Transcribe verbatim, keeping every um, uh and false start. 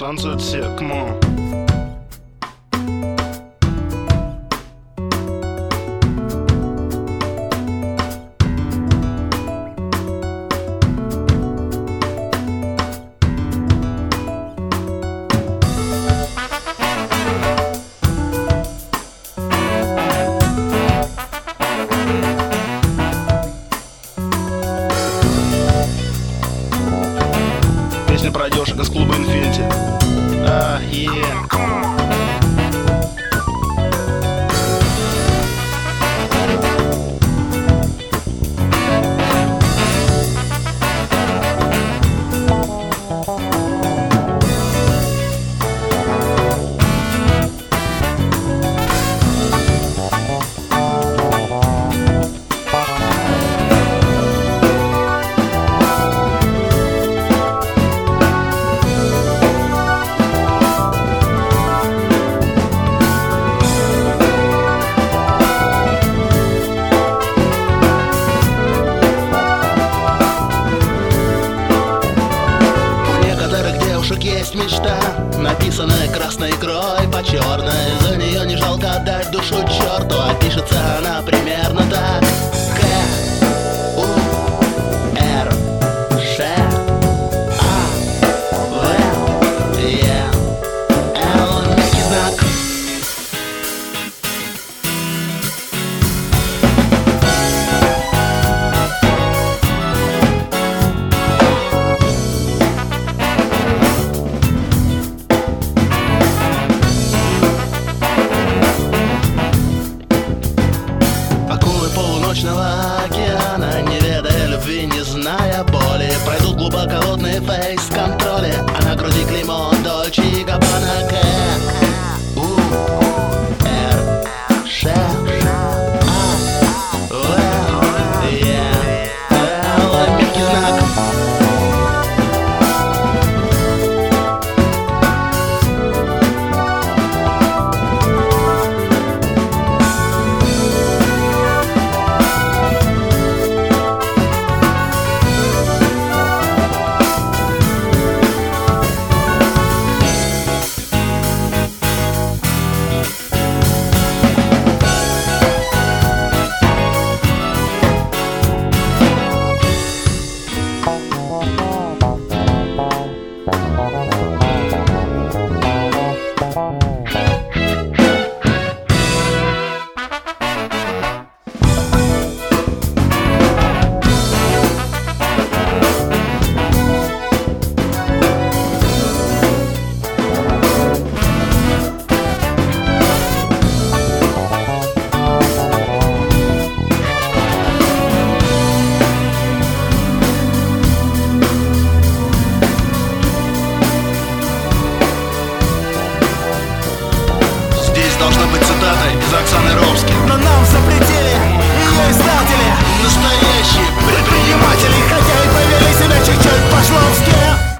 Танцуют все, come on. Песня про девушек из клуба Infinity. А, yeah. Есть мечта, написанная красной икрой по черной. За нее не жалко отдать душу черту, а пишется она примерно так: К, У, Р, Ш, А, В, Е, Л, мягкий знак. Полуночного океана, не ведая любви, не зная боли, пройдут глубоководные фейс-контроли, а на груди клеймо Дольче и Габбана. К, У, Р, Ш, А, В, Е, Л, мягкий знак. Должна быть цитата из Оксаны Ровски. Но нам запретили ее издатели, настоящие предприниматели, хотя и повели себя чуть-чуть по-шловски.